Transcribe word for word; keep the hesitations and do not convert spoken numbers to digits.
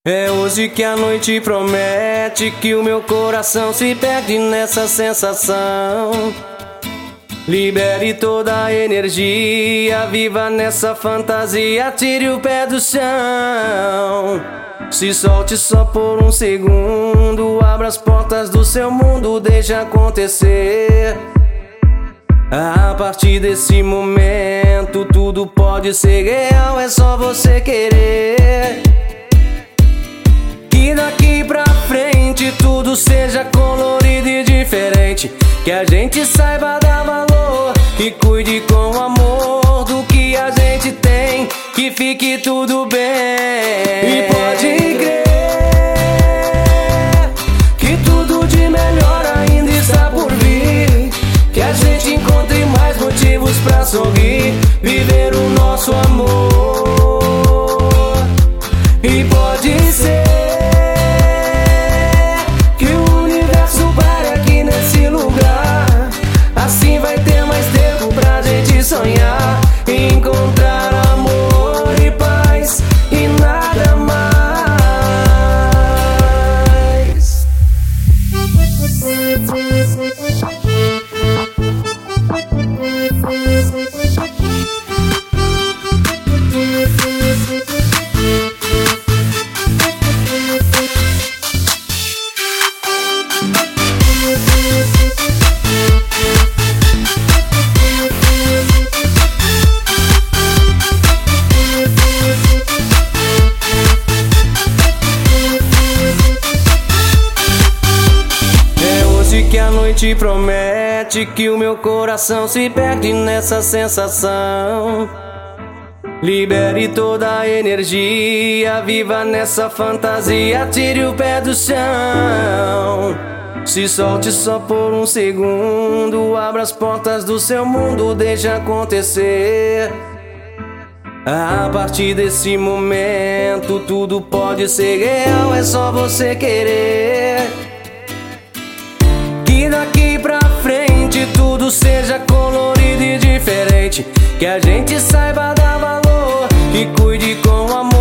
É hoje que a noite promete que o meu coração se perde nessa sensação. Libere toda a energia, viva nessa fantasia, tire o pé do chão. Se solte só por um segundo, abra as portas do seu mundo, deixa acontecer. A partir desse momento tudo pode ser real, é só você querer. Que daqui pra frente tudo seja colorido e diferente, que a gente saiba dar valor e cuide com amor do que a gente tem, que fique tudo bem. E pode crer que tudo de melhor ainda está por vir, que a gente encontre mais motivos pra sorrir, viver o nosso amor. E pode ser que o universo pare aqui nesse lugar, assim vai ter mais tempo pra gente sonhar e encontrar amor e paz e nada mais. Que a noite promete que o meu coração se perde nessa sensação. Libere toda a energia, viva nessa fantasia, tire o pé do chão. Se solte só por um segundo, abra as portas do seu mundo, deixa acontecer. A partir desse momento tudo pode ser real, é só você querer. Que daqui pra frente tudo seja colorido e diferente, que a gente saiba dar valor e cuide com amor